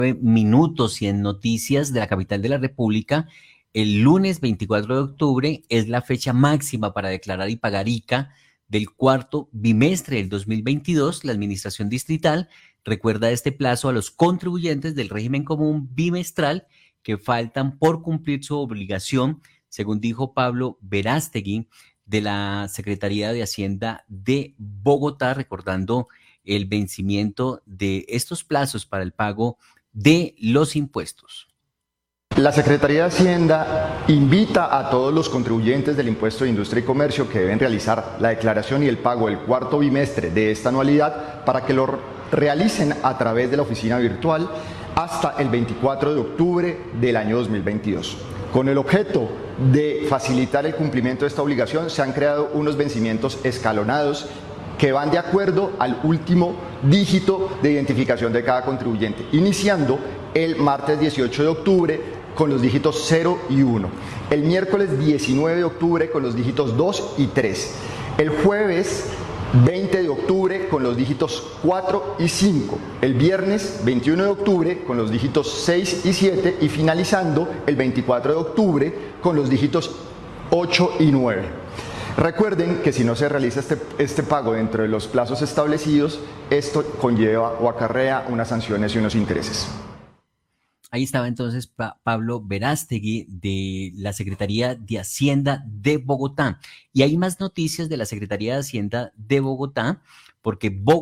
Minutos y en noticias de la capital de la República, el lunes 24 de octubre es la fecha máxima para declarar y pagar ICA del cuarto bimestre del 2022. La Administración Distrital recuerda este plazo a los contribuyentes del régimen común bimestral que faltan por cumplir su obligación, según dijo Pablo Verástegui de la Secretaría de Hacienda de Bogotá, recordando el vencimiento de estos plazos para el pago de los impuestos. La Secretaría de Hacienda invita a todos los contribuyentes del impuesto de industria y comercio que deben realizar la declaración y el pago del cuarto bimestre de esta anualidad para que lo realicen a través de la oficina virtual hasta el 24 de octubre del año 2022. Con el objeto de facilitar el cumplimiento de esta obligación, se han creado unos vencimientos escalonados que van de acuerdo al último dígito de identificación de cada contribuyente, iniciando el martes 18 de octubre con los dígitos 0 y 1, el miércoles 19 de octubre con los dígitos 2 y 3, el jueves 20 de octubre con los dígitos 4 y 5, el viernes 21 de octubre con los dígitos 6 y 7 y finalizando el 24 de octubre con los dígitos 8 y 9. Recuerden que si no se realiza este pago dentro de los plazos establecidos, esto conlleva o acarrea unas sanciones y unos intereses. Ahí estaba entonces Pablo Verástegui de la Secretaría de Hacienda de Bogotá. Y hay más noticias de la Secretaría de Hacienda de Bogotá, porque Bogotá